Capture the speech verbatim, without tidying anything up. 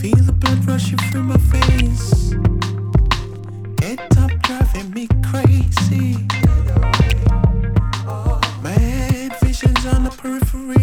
Feel the blood rushing through my veins. Head top driving me crazy. Mad visions on the periphery.